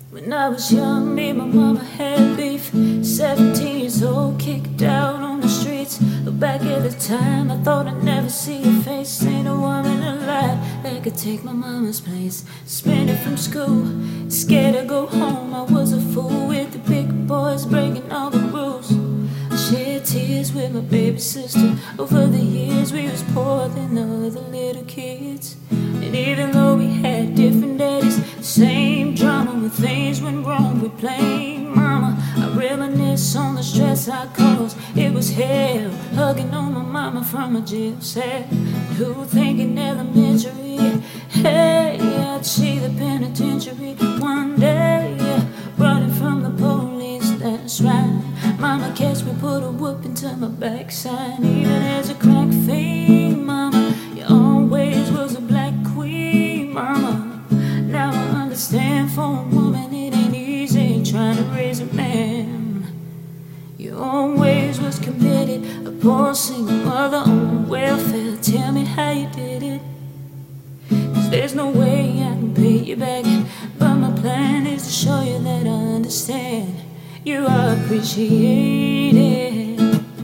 When I was young, me and my mama had beef. 17 years old, kicked out on the streets. Look back at the time, I thought I'd never see your face. Ain't a woman alive that could take my mama's place. Suspended from school, scared to go home. I was a fool with the big boys, breaking all the rules. I shed tears with my baby sister. Over the years, we was poorer than the other little kids. And even though we had different daddies, same drama when things went wrong, we blamed mama. I reminisce on the stress I caused. It was hell, hugging on my mama from a jail cell. Who thinking elementary? Hey, I'd see the penitentiary one day, running from the police, that's right. Mama catch me, put a whooping to my backside. Even as a crack fiend, mama, you always was a black queen, mama. Now I understand, for a woman it ain't easy trying to raise a man. You always was committed, a poor single mother on welfare. Tell me how you did it, 'cause there's no way I can pay you back. But my plan is to show you that I understand. You are appreciated.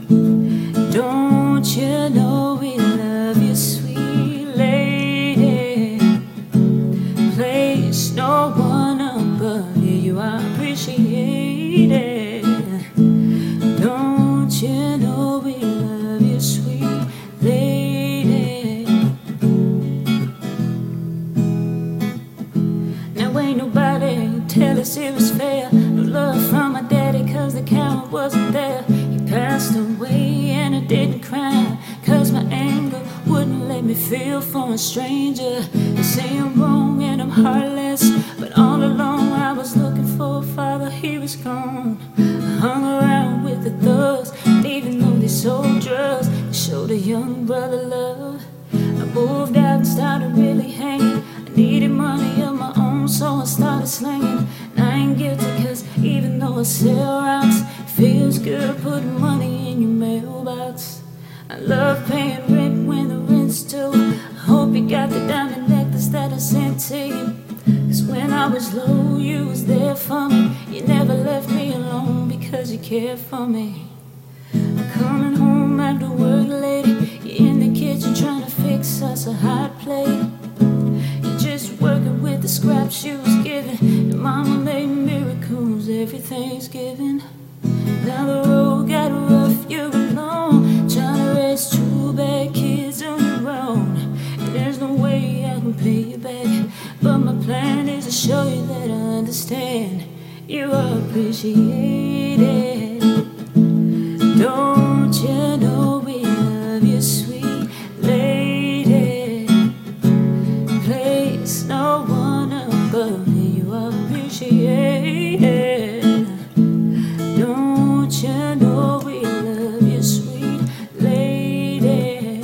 Don't you know we love you, sweet lady? Place no one above you. You are appreciated. Don't you know we love you, sweet lady? Now ain't nobody tell us it was fair. No love from my daddy, 'cause the count wasn't there. He passed away and I didn't cry, 'cause my anger wouldn't let me feel for a stranger. They say I'm wrong and I'm heartless, but all along I was looking for a father, he was gone. I hung around with the thugs, and even though they sold drugs, they showed a young brother love. I moved out and started really hanging. I needed money of my own, so I started slinging. And I ain't guilty, 'cause even though I sell rocks, it feels good putting money in your mailbox. I love paying rent when the rent's due. I hope you got the diamond necklace that I sent to you, 'cause when I was low, you was there for me. You never left me alone because you cared for me. Coming home after work late, you're in the kitchen trying to fix us a hot plate. You're just working with the scraps you was given. Your mama made miracles every Thanksgiving. Now the road got rough, you're alone, trying to raise two bad kids on your own. And there's no way I can pay you back, but my plan is to show you that I understand. You are appreciated. Don't you know we love you, sweet lady? Place no one above you. You are appreciated. Don't you know we love you, sweet lady?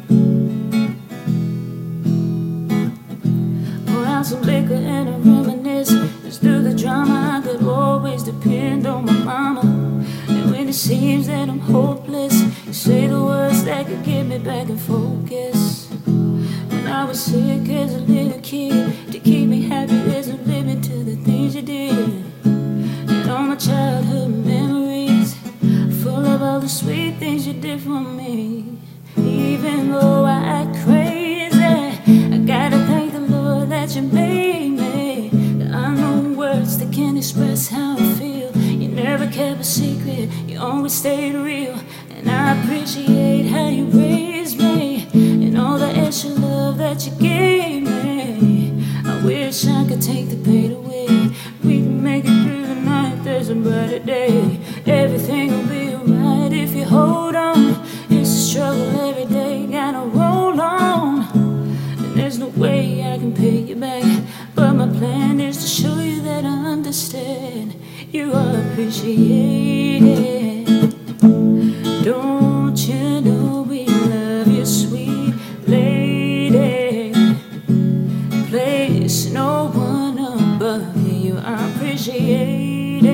Pour out some liquor and I reminisce. Just through the drama, I could always depend on my mama. And when it seems that I'm hopeless, you say the words that could get me back in focus. When I was sick as a little kid, to keep me happy there's a limit to the things you did. And all my childhood memories, full of all the sweet things you did for me. Even though I act crazy, I gotta thank the Lord that you made me. There are no words that can express how I feel. You never kept a secret, you always stayed real. And I appreciate how you raised me, and all the extra love that you gave me. I wish I could take the pain away. We can make it through the night, there's a brighter day. Everything will be alright if you hold on. It's a struggle every day, gotta roll on. And there's no way I can pay you back, but my plan is to show you that I understand. You are appreciated. Don't you know we love you, sweet lady? Place no one above you. You are appreciated.